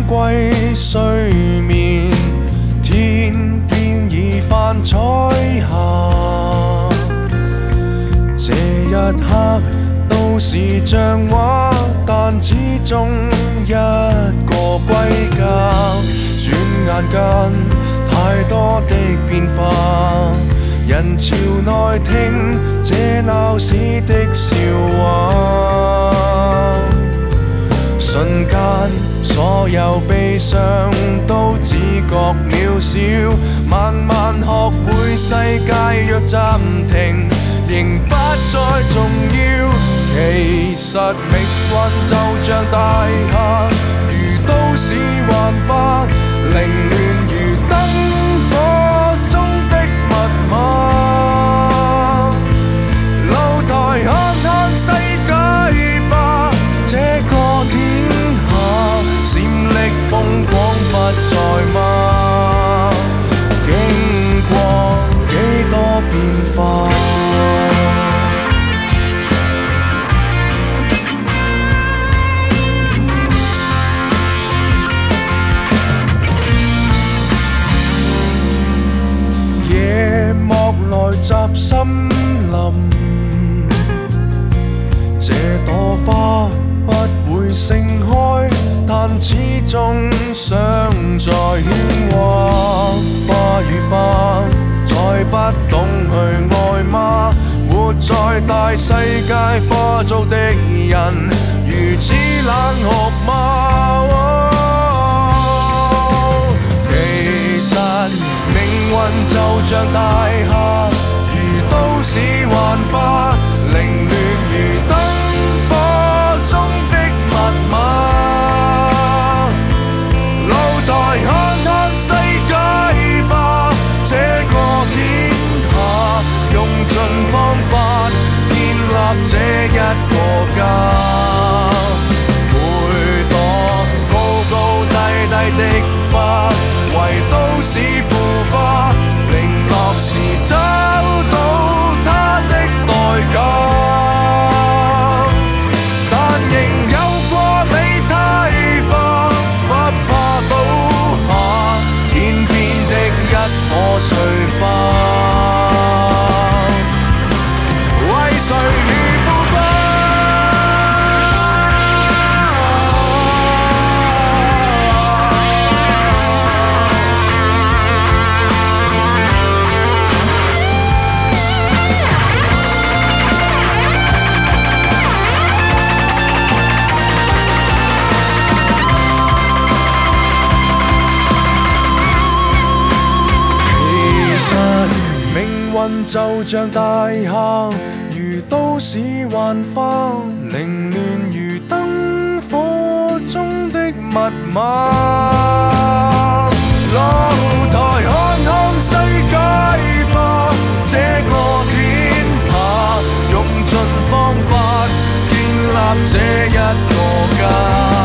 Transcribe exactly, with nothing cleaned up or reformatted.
歸睡眠，天邊已泛彩霞。這一刻都是像畫，但始終一個歸家。轉眼間太多的變化，人潮內聽這鬧市的笑話。瞬間所有悲傷都只覺渺小，慢慢學會世界若暫停，仍不再重要。其實命運就像大廈，如都市幻化，凌亂如燈火中的密碼。露台看看世界吧，這個天下閃爍風光不再嗎？經過幾多變化。集森林，這朵花不會盛開，但始終想在喧嘩。花與花再不懂去愛嗎？活在大世界化做敵人，如此冷酷嗎？哦，其實命運就像大廈，都市幻化，凌亂如燈火中的密碼。露台看看世界吧，這個天下用盡方法建立這一個家。每朵高高低低的花，為都市腐化，零落時找到代價，但仍有過你太吧，不怕倒下，天邊的一棵碎花，為誰如腐化？就像大廈，如都市幻化，凌亂如燈火中的密碼。露台看看世界吧，這個天下用盡方法建立這一個家。